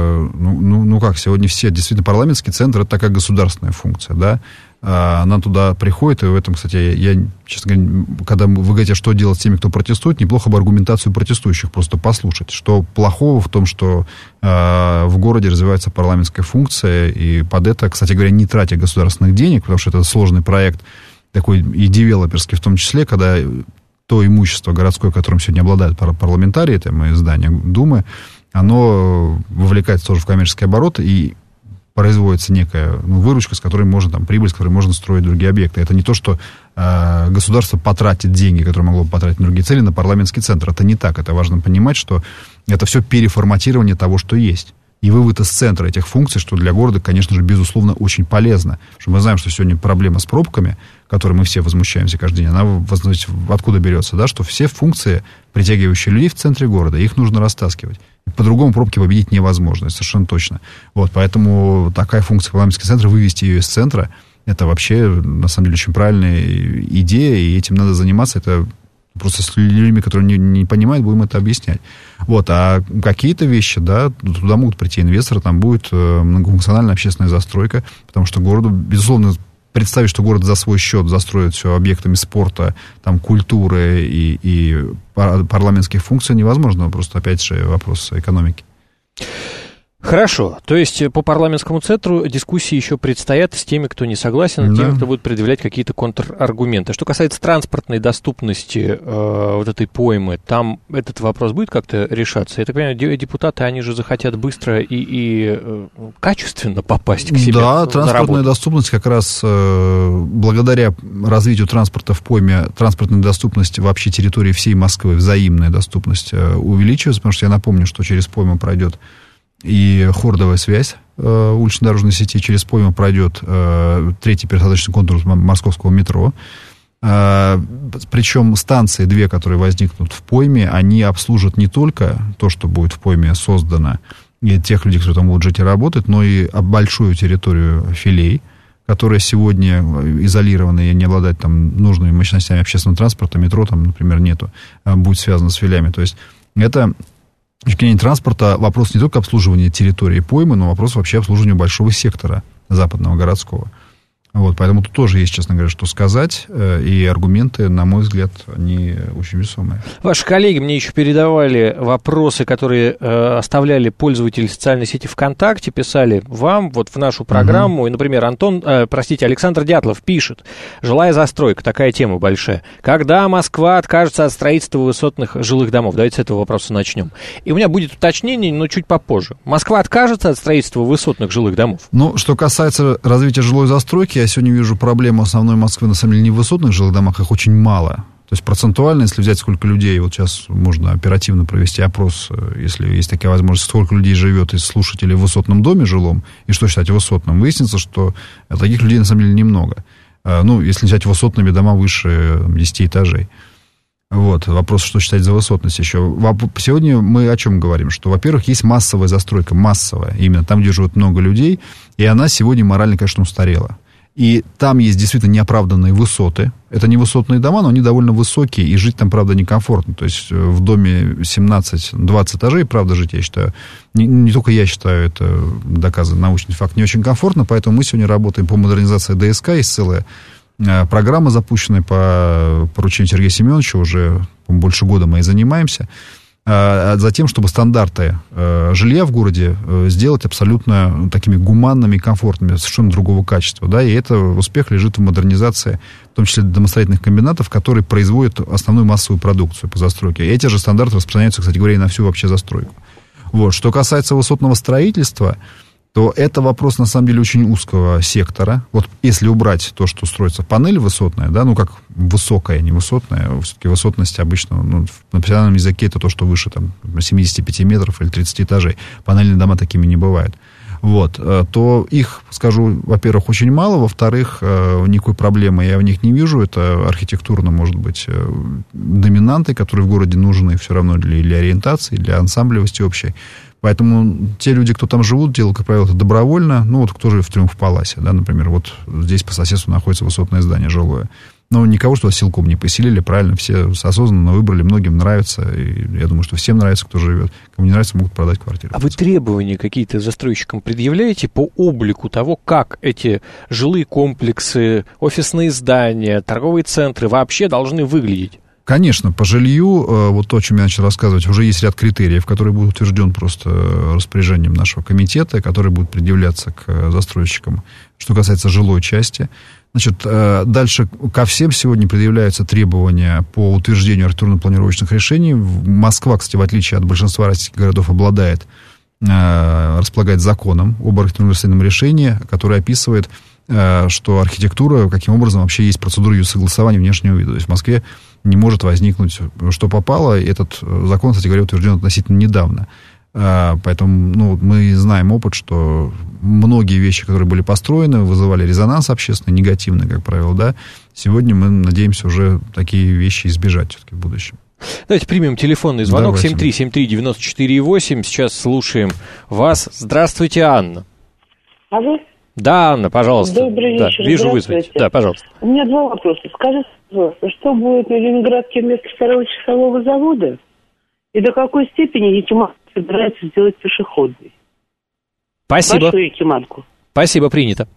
ну как, сегодня все, действительно, парламентский центр — это такая государственная функция, да. Она туда приходит, и в этом, кстати, я, честно говоря, когда вы говорите, что делать с теми, кто протестует, неплохо бы аргументацию протестующих просто послушать. Что плохого в том, что в городе развивается парламентская функция, и под это, кстати говоря, не тратя государственных денег, потому что это сложный проект, такой и девелоперский в том числе, когда то имущество городское, которым сегодня обладают парламентарии, там, и здания Думы, оно вовлекается тоже в коммерческий оборот, и производится некая выручка, с которой можно, там, прибыль, с которой можно строить другие объекты. Это не то, что государство потратит деньги, которые могло бы потратить на другие цели, на парламентский центр. Это не так. Это важно понимать, что это все переформатирование того, что есть. И вывод из центра этих функций, что для города, конечно же, безусловно, очень полезно. Потому что мы знаем, что сегодня проблема с пробками, которой мы все возмущаемся каждый день, она откуда берется, да, что все функции, притягивающие людей в центре города, их нужно растаскивать. По-другому пробки победить невозможно, совершенно точно. Вот, поэтому такая функция парламентского центра, вывести ее из центра, это вообще, на самом деле, очень правильная идея, и этим надо заниматься. Это просто с людьми, которые не понимают, будем это объяснять. Вот, а какие-то вещи, да, туда могут прийти инвесторы, там будет многофункциональная общественная застройка, потому что городу, безусловно, представить, что город за свой счет застроит все объектами спорта, там, культуры и парламентских функций невозможно. Просто, опять же, вопрос экономики. Хорошо. То есть по парламентскому центру дискуссии еще предстоят с теми, кто не согласен, да, теми, кто будет предъявлять какие-то контраргументы. Что касается транспортной доступности вот этой поймы, там этот вопрос будет как-то решаться? Я так понимаю, депутаты, они же захотят быстро и качественно попасть к себе. Да, транспортная доступность как раз благодаря развитию транспорта в пойме, транспортная доступность вообще территории всей Москвы, взаимная доступность увеличивается, потому что я напомню, что через пойму пройдет и хордовая связь улично-дорожной сети, через пойму пройдет третий пересадочный контур московского метро. Причем станции две, которые возникнут в пойме, они обслужат не только то, что будет в пойме создано, и тех людей, которые там будут жить и работать, но и большую территорию филей, которые сегодня изолированы и не обладают там нужными мощностями общественного транспорта, метро там, например, нету, будет связано с филями. То есть это... В транспорта вопрос не только обслуживания территории поймы, но вопрос вообще обслуживания большого сектора западного городского. Вот, поэтому тут тоже есть, честно говоря, что сказать, и аргументы, на мой взгляд, они очень весомые. Ваши коллеги мне еще передавали вопросы, которые оставляли пользователи социальной сети ВКонтакте, писали вам, вот в нашу программу, и, например, Александр Дятлов пишет: жилая застройка, такая тема большая. Когда Москва откажется от строительства высотных жилых домов? Давайте с этого вопроса начнем. И у меня будет уточнение, но чуть попозже. Москва откажется от строительства высотных жилых домов? Ну, что касается развития жилой застройки, я сегодня вижу проблему основной Москвы, на самом деле, не в высотных жилых домах, их очень мало. То есть процентуально, если взять сколько людей, вот сейчас можно оперативно провести опрос, если есть такая возможность, сколько людей живет из слушателей в высотном доме жилом, и что считать высотным, выяснится, что таких людей на самом деле немного. Ну, если взять высотными дома выше 10 этажей. Вот, вопрос, что считать за высотность еще. Сегодня мы о чем говорим? Что, во-первых, есть массовая застройка, массовая, именно там, где живут много людей, и она сегодня морально, конечно, устарела. И там есть действительно неоправданные высоты. Это не высотные дома, но они довольно высокие, и жить там, правда, некомфортно. То есть в доме 17-20 этажей, правда, жить, я считаю, не только я считаю, это доказан научный факт, не очень комфортно, поэтому мы сегодня работаем по модернизации ДСК, есть целая программа, запущенная по поручению Сергея Семеновича, уже больше года мы и занимаемся, за тем, чтобы стандарты жилья в городе сделать абсолютно такими гуманными и комфортными, совершенно другого качества. Да, и это успех лежит в модернизации, в том числе домостроительных комбинатов, которые производят основную массовую продукцию по застройке. И эти же стандарты распространяются, кстати говоря, и на всю вообще застройку. Вот. Что касается высотного строительства, то это вопрос, на самом деле, очень узкого сектора. Вот если убрать то, что строится панель высотная, да, ну, как высокая, не высотная, все-таки высотность обычно, ну, на профессиональном языке это то, что выше, там, 75 метров или 30 этажей. Панельные дома такими не бывают. Вот, то их, скажу, во-первых, очень мало, во-вторых, никакой проблемы я в них не вижу. Это архитектурно, может быть, доминанты, которые в городе нужны все равно для ориентации, для ансамблевости общей. Поэтому те люди, кто там живут, делают, как правило, это добровольно. Ну, вот кто же в Триумф-Паласе, да, например, вот здесь по соседству находится высотное здание жилое. Но никого, что силком не поселили, правильно, все осознанно выбрали, многим нравится, и я думаю, что всем нравится, кто живет. Кому не нравится, могут продать квартиру. А вы требования какие-то застройщикам предъявляете по облику того, как эти жилые комплексы, офисные здания, торговые центры вообще должны выглядеть? Конечно, по жилью, вот то, о чем я начал рассказывать, уже есть ряд критериев, которые будут утвержден просто распоряжением нашего комитета, которые будут предъявляться к застройщикам, что касается жилой части. Значит, дальше ко всем сегодня предъявляются требования по утверждению архитектурно-планировочных решений. Москва, кстати, в отличие от большинства российских городов, располагает законом об архитектурно-планировочном решении, который описывает, что архитектура, каким образом вообще есть процедура ее согласования внешнего вида. То есть в Москве не может возникнуть, что попало, и этот закон, кстати говоря, утвержден относительно недавно. Поэтому, ну, мы знаем опыт, что многие вещи, которые были построены, вызывали резонанс общественный, негативный, как правило, да. Сегодня мы надеемся уже такие вещи избежать все-таки в будущем. Давайте примем телефонный звонок 7373948. Сейчас слушаем вас. Здравствуйте, Анна. Алло? Да, Анна, пожалуйста. Добрый вечер. Да, вижу, вызвать. Да, пожалуйста. У меня два вопроса. Скажите, что будет на Ленинградке вместо второго часового завода? И до какой степени Якиманка собирается сделать пешеходный? Спасибо. Вашу Якиманку. Спасибо, принято.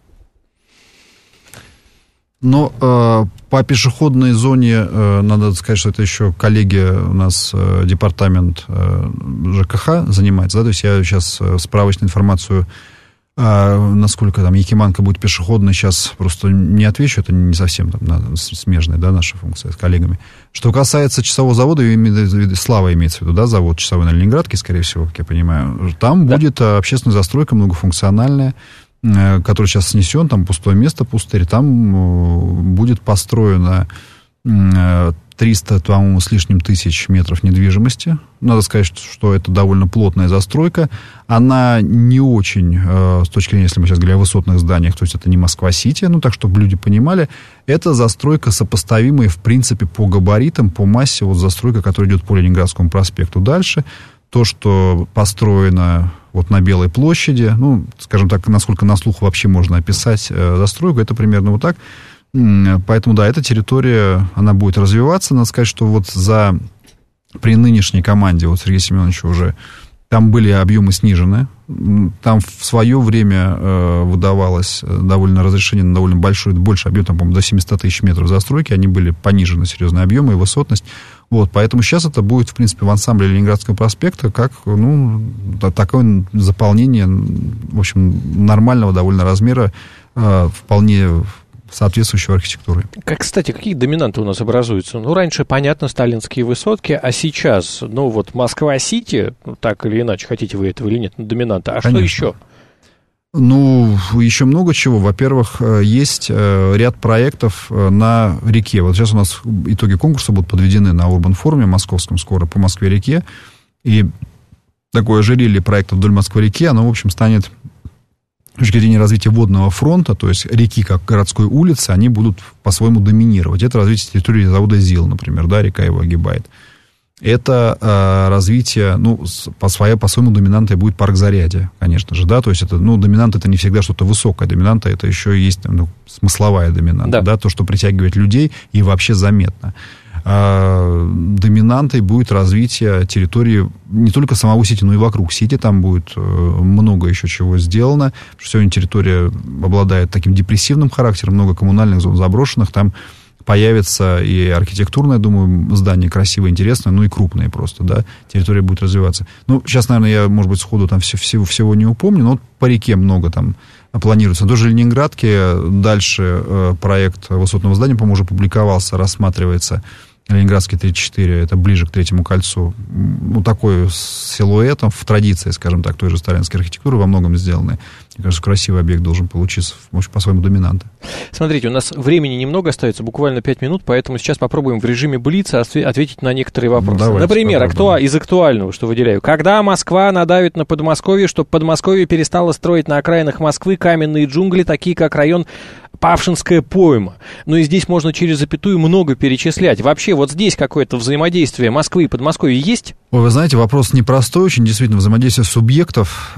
Но по пешеходной зоне, надо сказать, что это еще коллеги у нас, департамент ЖКХ занимается, да, то есть я сейчас справочную информацию, насколько там Якиманка будет пешеходной, сейчас просто не отвечу, это не совсем там смежная, да, наша функция с коллегами. Что касается часового завода, Слава имеется в виду, да, завод часовой на Ленинградке, скорее всего, как я понимаю, там будет общественная застройка многофункциональная, который сейчас снесен, там пустое место, пустырь, там будет построено 300, по-моему, с лишним тысяч метров недвижимости. Надо сказать, что это довольно плотная застройка. Она не очень, с точки зрения, если мы сейчас говорим о высотных зданиях, то есть это не Москва-Сити, ну так, чтобы люди понимали, это застройка, сопоставимая, в принципе, по габаритам, по массе, вот застройка, которая идет по Ленинградскому проспекту дальше. То, что построено вот на Белой площади, ну, скажем так, насколько на слух вообще можно описать застройку, это примерно вот так. Поэтому, да, эта территория, она будет развиваться. Надо сказать, что вот при нынешней команде, вот Сергея Семеновича уже, там были объемы снижены Там в свое время выдавалось разрешение на довольно больше объем, там, по-моему, до 700 тысяч метров застройки, они были понижены серьезные объемы и высотность. Вот, поэтому сейчас это будет, в принципе, в ансамбле Ленинградского проспекта как, такое заполнение, в общем, нормального довольно размера, вполне соответствующего архитектуре. Кстати, какие доминанты у нас образуются? Раньше, понятно, сталинские высотки, а сейчас, Москва-Сити, так или иначе, хотите вы этого или нет, доминанты. А конечно. Что еще? Еще много чего. Во-первых, есть ряд проектов на реке. Вот сейчас у нас итоги конкурса будут подведены на Урбан-форуме московском скоро по Москве-реке. И такое ожерелье проектов вдоль Москвы-реки, оно, в общем, станет... С точки зрения развития водного фронта, то есть реки как городской улицы, они будут по-своему доминировать. Это развитие территории завода ЗИЛ, например, да, река его огибает. Это развитие, по-своему доминантой будет парк Зарядье, конечно же, да, то есть это, доминант это не всегда что-то высокое, доминанта это еще есть смысловая доминанта, да, то, что притягивает людей и вообще заметно. Доминантой будет развитие территории не только самого Сити, но и вокруг Сити. Там будет много еще чего сделано. Потому что сегодня территория обладает таким депрессивным характером, много коммунальных зон заброшенных. Там появится и архитектурное, я думаю, здание красивое, интересное, и крупное просто, да. Территория будет развиваться. Сейчас, наверное, я, может быть, сходу там всего не упомню, но по реке много там планируется. Тоже в Ленинградке дальше проект высотного здания, по-моему, уже публиковался, рассматривается. Ленинградский 34, это ближе к Третьему кольцу. Такой с силуэтом, в традиции, скажем так, той же сталинской архитектуры во многом сделанной. Мне кажется, красивый объект должен получиться, может, по-своему доминанта. Смотрите, у нас времени немного остается, буквально 5 минут, поэтому сейчас попробуем в режиме блица ответить на некоторые вопросы. Давайте, например, из актуального, что выделяю. Когда Москва надавит на Подмосковье, чтобы Подмосковье перестало строить на окраинах Москвы каменные джунгли, такие как район Павшинская пойма. И здесь можно через запятую много перечислять. Вообще, вот здесь какое-то взаимодействие Москвы и Подмосковья есть? Вы знаете, вопрос непростой очень, действительно, взаимодействие субъектов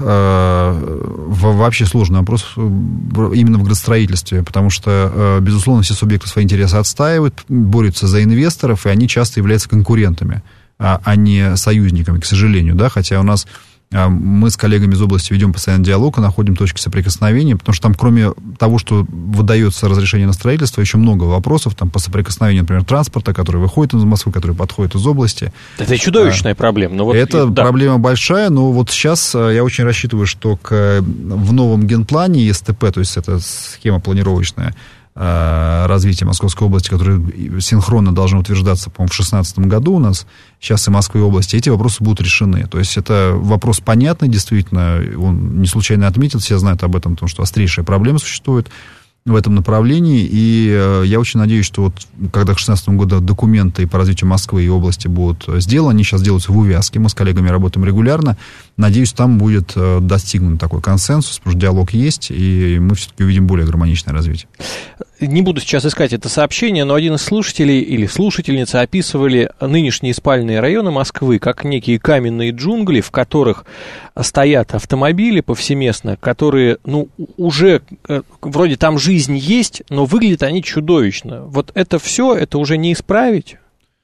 вообще сложный вопрос именно в градостроительстве, потому что, безусловно, все субъекты свои интересы отстаивают, борются за инвесторов, и они часто являются конкурентами, а не союзниками, к сожалению, да, хотя у нас... Мы с коллегами из области ведем постоянно диалог и находим точки соприкосновения, потому что там, кроме того, что выдается разрешение на строительство, еще много вопросов там, по соприкосновению, например, транспорта, который выходит из Москвы, который подходит из области. Это чудовищная проблема. Это проблема большая, но вот сейчас я очень рассчитываю, что в новом генплане ЕСТП, то есть это схема планировочная, развития Московской области, которое синхронно должно утверждаться, по-моему, в 2016 году у нас, сейчас и Москвы и области, эти вопросы будут решены. То есть это вопрос понятный, действительно, он не случайно отметил, все знают об этом, потому что острейшая проблема существует в этом направлении, и я очень надеюсь, что вот когда к 2016 году документы по развитию Москвы и области будут сделаны, они сейчас делаются в увязке, мы с коллегами работаем регулярно, надеюсь, там будет достигнут такой консенсус, потому что диалог есть, и мы все-таки увидим более гармоничное развитие. Не буду сейчас искать это сообщение, но один из слушателей или слушательница описывали нынешние спальные районы Москвы как некие каменные джунгли, в которых стоят автомобили повсеместно, которые, уже вроде там жизнь есть, но выглядят они чудовищно. Вот это все, это уже не исправить?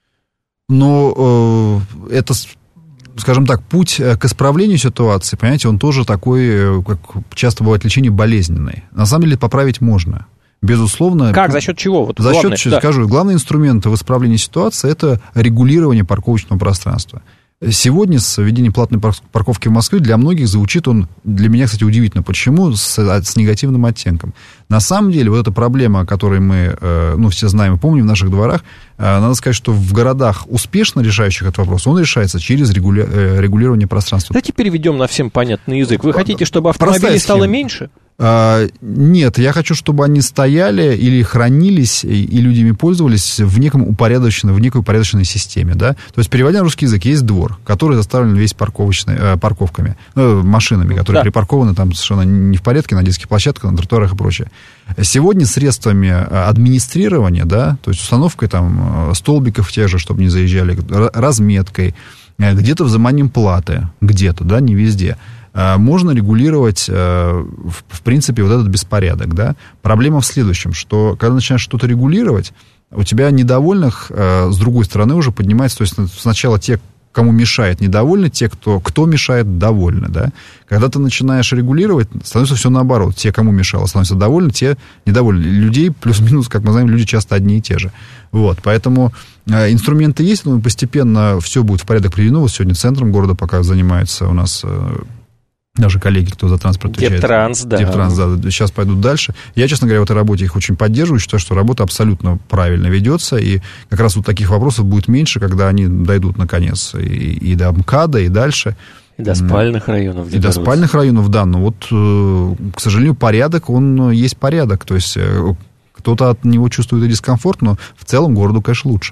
Это, скажем так, путь к исправлению ситуации, понимаете, он тоже такой, как часто бывает, лечение болезненное. На самом деле поправить можно. Безусловно. Как? За счет чего? Главный инструмент в исправлении ситуации – это регулирование парковочного пространства. Сегодня с введением платной парковки в Москве для многих звучит он, для меня, кстати, удивительно, почему, с негативным оттенком. На самом деле, вот эта проблема, о которой мы, все знаем и помним в наших дворах, надо сказать, что в городах, успешно решающих этот вопрос, он решается через регулирование пространства. Давайте переведем на всем понятный язык. Вы хотите, чтобы автомобилей стало меньше? Нет, я хочу, чтобы они стояли или хранились, и люди ими пользовались в некой упорядоченной системе, да. То есть, переводя на русский язык, есть двор, который заставлен весь парковками, машинами, которые припаркованы там совершенно не в порядке, на детских площадках, на тротуарах и прочее. Сегодня средствами администрирования, да, то есть установкой там столбиков тех же, чтобы не заезжали, разметкой, где-то взиманием платы, где-то, да, не везде, можно регулировать, в принципе, вот этот беспорядок, да. Проблема в следующем, что когда начинаешь что-то регулировать, у тебя недовольных, с другой стороны, уже поднимается, то есть сначала те, кому мешает, недовольны, те, кто мешает, довольны, да. Когда ты начинаешь регулировать, становится все наоборот. Те, кому мешало, становятся довольны, те недовольны. Людей плюс-минус, как мы знаем, люди часто одни и те же. Вот, поэтому инструменты есть, но постепенно все будет в порядок приведено. Вот сегодня центром города пока занимается у нас даже коллеги, кто за транспорт отвечает. Дептранс, да. Сейчас пойдут дальше. Я, честно говоря, в этой работе их очень поддерживаю, считаю, что работа абсолютно правильно ведется, и как раз вот таких вопросов будет меньше, когда они дойдут, наконец, и до МКАДа, и дальше. И до спальных районов. И до спальных районов, да, но вот, к сожалению, порядок, он есть порядок, то есть кто-то от него чувствует и дискомфорт, но в целом городу, конечно, лучше.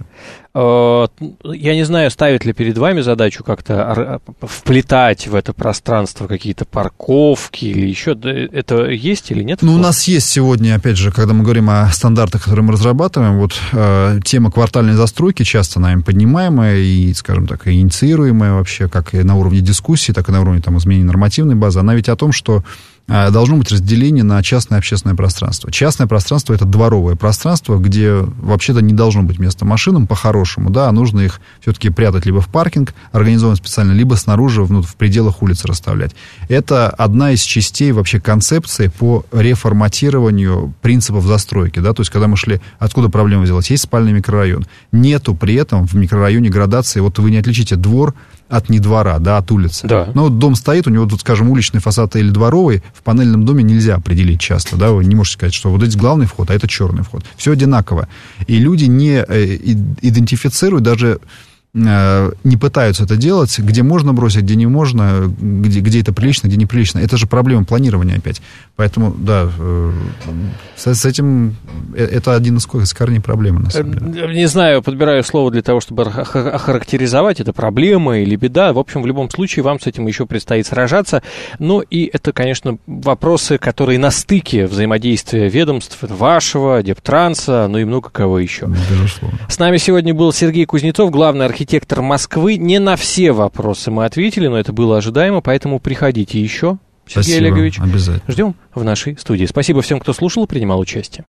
Я не знаю, ставит ли перед вами задачу как-то вплетать в это пространство какие-то парковки или еще. Это есть или нет? Ну, у нас есть сегодня, опять же, когда мы говорим о стандартах, которые мы разрабатываем, вот тема квартальной застройки часто нами поднимаемая и, скажем так, инициируемая вообще как и на уровне дискуссии, так и на уровне там, изменения нормативной базы. Она ведь о том, что должно быть разделение на частное и общественное пространство. Частное пространство – это дворовое пространство, где вообще-то не должно быть места машинам по-хорошему, да, а нужно их все-таки прятать либо в паркинг, организован специально, либо снаружи, в пределах улицы расставлять. Это одна из частей вообще концепции по реформатированию принципов застройки, да, то есть, когда мы шли, откуда проблема взялась, есть спальный микрорайон, нету при этом в микрорайоне градации, вот вы не отличите двор от не двора, да, от улицы. Да. Но вот дом стоит, у него, тут, скажем, уличный фасад или дворовый, в панельном доме нельзя определить часто, да, вы не можете сказать, что вот здесь главный вход, а это черный вход. Все одинаково. И люди не идентифицируют, даже не пытаются это делать, где можно бросить, где не можно, где это прилично, где неприлично. Это же проблема планирования опять. Поэтому, да, с этим это один из корней проблемы, на самом деле. Не знаю, подбираю слово для того, чтобы охарактеризовать, это проблема или беда. В общем, в любом случае, вам с этим еще предстоит сражаться. Ну, и это, конечно, вопросы, которые на стыке взаимодействия ведомств вашего, Дептранса, ну и много кого еще. Безусловно. С нами сегодня был Сергей Кузнецов, главный архитектор Москвы. Не на все вопросы мы ответили, но это было ожидаемо, поэтому приходите еще, Сергей Спасибо, Олегович. обязательно. Ждем в нашей студии. Спасибо всем, кто слушал и принимал участие.